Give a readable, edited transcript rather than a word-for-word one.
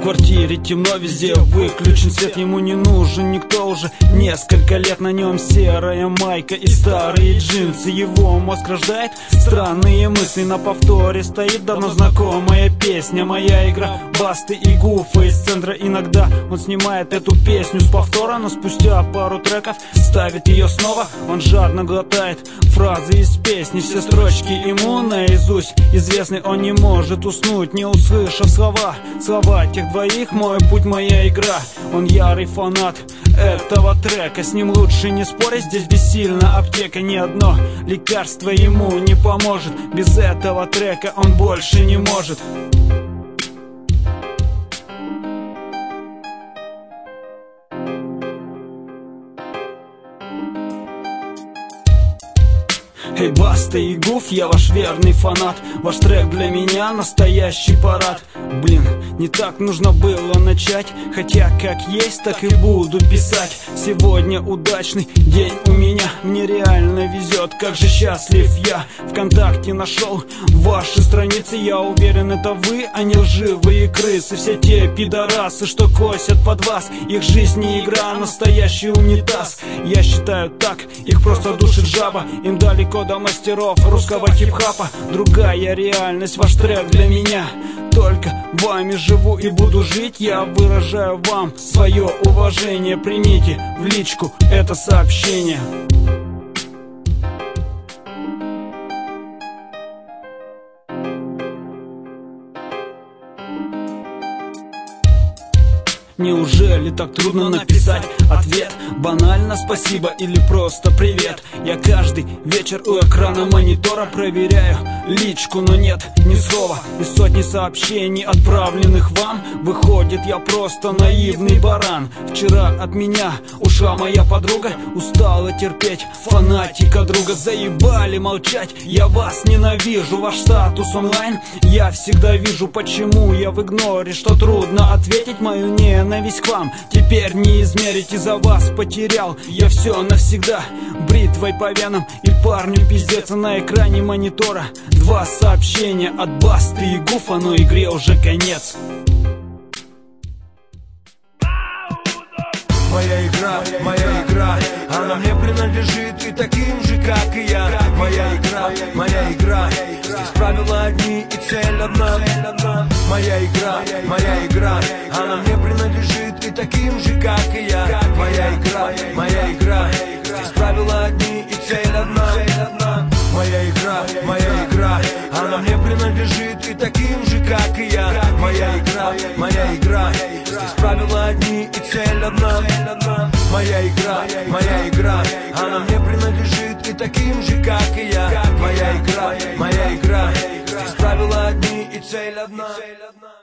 квартире темно, везде выключен свет, ему не нужен никто уже несколько лет. На нем серая майка и старые джинсы, его мозг рождает странные мысли. На повторе стоит давно знакомая песня, моя игра Басты и Гуфа из центра. Иногда он снимает эту песню с повтора, но спустя пару треков ставит ее снова. Он жадно глотает фразы из песни, все строчки ему наизусть известны. Он не может уснуть, не услышав слова тех двоих. Мой путь, моя игра. Он ярый фанат этого трека, с ним лучше не спорить, здесь бессильна аптека. Ни одно лекарство ему не поможет, без этого трека он больше не может. Эй, Баста и Гуф, я ваш верный фанат. Ваш трек для меня настоящий парад. Блин, не так нужно было начать, хотя как есть, так и буду писать. Сегодня удачный день у меня, мне реально везет, как же счастлив я. ВКонтакте нашел ваши страницы, я уверен, это вы, а не лживые крысы. Все те пидорасы, что косят под вас, их жизнь не игра, настоящий унитаз. Я считаю так, их просто душит жаба, им далеко до мастеров русского хип-хапа. Другая реальность, ваш трек для меня. Только вами живу и буду жить. Я выражаю вам свое уважение. Примите в личку это сообщение. Неужели так трудно написать ответ? Банально спасибо или просто привет. Я каждый вечер у экрана монитора проверяю личку, но нет ни слова. Из сотни сообщений, отправленных вам, выходит, я просто наивный баран. Вчера от меня ушла моя подруга, устала терпеть фанатика друга. Заебали молчать, я вас ненавижу. Ваш статус онлайн я всегда вижу. Почему я в игноре, что трудно ответить? Мою ненависть к вам теперь не измерить. Из-за вас потерял я все навсегда. Бритвой по венам и парню пиздец. На экране монитора два сообщения от Басты и Гуфа, но игре уже конец. Моя игра, она мне принадлежит и таким же, как и я. Моя игра, здесь правила одни и цель одна. Моя игра, она мне принадлежит и таким же, как и я. Моя игра, здесь правила одни и цель одна. Моя игра, она мне принадлежит и таким же, как и я. Моя игра, здесь правила одни и цель одна. Моя игра, она мне принадлежит и таким же, как и я. Моя игра, здесь правила одни и цель одна.